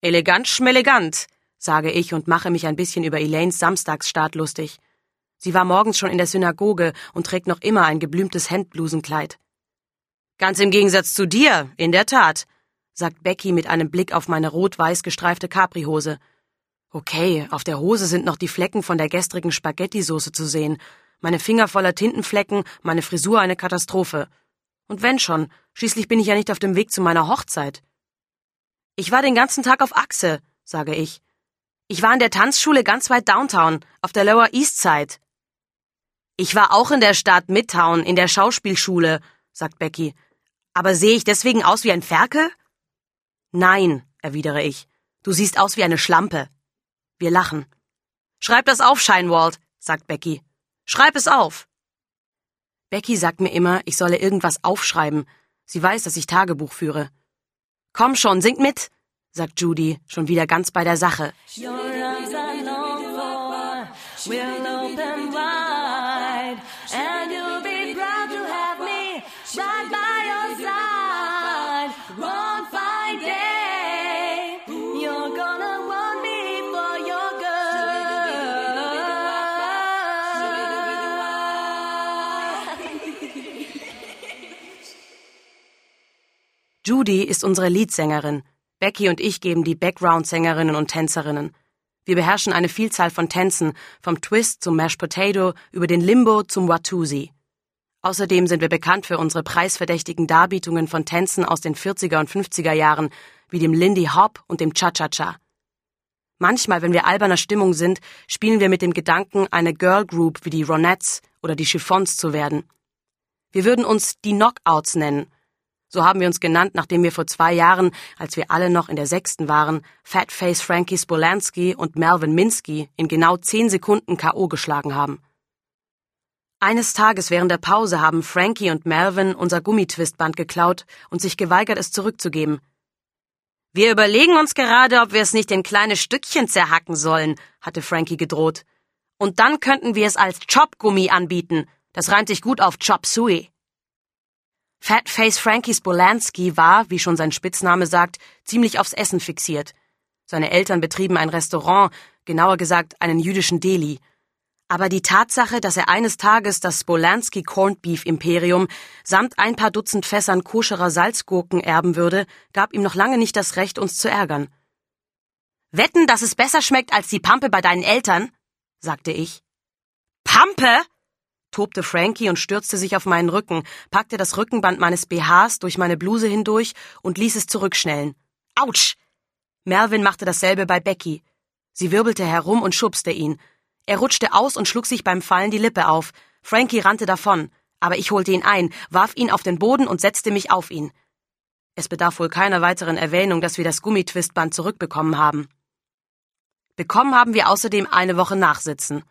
Elegant schmelegant, sage ich und mache mich ein bisschen über Elaines Samstagsstart lustig. Sie war morgens schon in der Synagoge und trägt noch immer ein geblümtes Hemdblusenkleid. Ganz im Gegensatz zu dir, in der Tat, sagt Becky mit einem Blick auf meine rot-weiß gestreifte Caprihose. Okay, auf der Hose sind noch die Flecken von der gestrigen Spaghetti-Soße zu sehen. Meine Finger voller Tintenflecken, meine Frisur eine Katastrophe. Und wenn schon, schließlich bin ich ja nicht auf dem Weg zu meiner Hochzeit. Ich war den ganzen Tag auf Achse, sage ich. Ich war in der Tanzschule ganz weit downtown, auf der Lower East Side. Ich war auch in der Stadt Midtown, in der Schauspielschule, sagt Becky. Aber sehe ich deswegen aus wie ein Ferkel? Nein, erwidere ich. Du siehst aus wie eine Schlampe. Wir lachen. Schreib das auf, Scheinwald, sagt Becky. Schreib es auf. Becky sagt mir immer, ich solle irgendwas aufschreiben. Sie weiß, dass ich Tagebuch führe. Komm schon, singt mit, sagt Judy, schon wieder ganz bei der Sache. Your arms are long for, will open wide, and you'll be proud to have me right by your side. One fine day, you're gonna want me for your girl. Judy ist unsere Leadsängerin. Becky und ich geben die Background-Sängerinnen und Tänzerinnen. Wir beherrschen eine Vielzahl von Tänzen, vom Twist zum Mashed Potato über den Limbo zum Watusi. Außerdem sind wir bekannt für unsere preisverdächtigen Darbietungen von Tänzen aus den 40er und 50er Jahren, wie dem Lindy Hop und dem Cha-Cha-Cha. Manchmal, wenn wir alberner Stimmung sind, spielen wir mit dem Gedanken, eine Girl Group wie die Ronettes oder die Chiffons zu werden. Wir würden uns die Knockouts nennen. So haben wir uns genannt, nachdem wir vor 2 Jahren, als wir alle noch in der 6. waren, Fatface Frankie Spolansky und Melvin Minsky in genau 10 Sekunden K.O. geschlagen haben. Eines Tages während der Pause haben Frankie und Melvin unser Gummitwistband geklaut und sich geweigert, es zurückzugeben. Wir überlegen uns gerade, ob wir es nicht in kleine Stückchen zerhacken sollen, hatte Frankie gedroht. Und dann könnten wir es als Chop-Gummi anbieten. Das reimt sich gut auf Chop Suey. Fatface Frankie Spolansky war, wie schon sein Spitzname sagt, ziemlich aufs Essen fixiert. Seine Eltern betrieben ein Restaurant, genauer gesagt einen jüdischen Deli. Aber die Tatsache, dass er eines Tages das Spolansky Corned Beef Imperium samt ein paar Dutzend Fässern koscherer Salzgurken erben würde, gab ihm noch lange nicht das Recht, uns zu ärgern. Wetten, dass es besser schmeckt als die Pampe bei deinen Eltern? Sagte ich. Pampe? Tobte Frankie und stürzte sich auf meinen Rücken, packte das Rückenband meines BHs durch meine Bluse hindurch und ließ es zurückschnellen. Autsch! Melvin machte dasselbe bei Becky. Sie wirbelte herum und schubste ihn. Er rutschte aus und schlug sich beim Fallen die Lippe auf. Frankie rannte davon, aber ich holte ihn ein, warf ihn auf den Boden und setzte mich auf ihn. Es bedarf wohl keiner weiteren Erwähnung, dass wir das Gummitwistband zurückbekommen haben. Bekommen haben wir außerdem eine Woche Nachsitzen.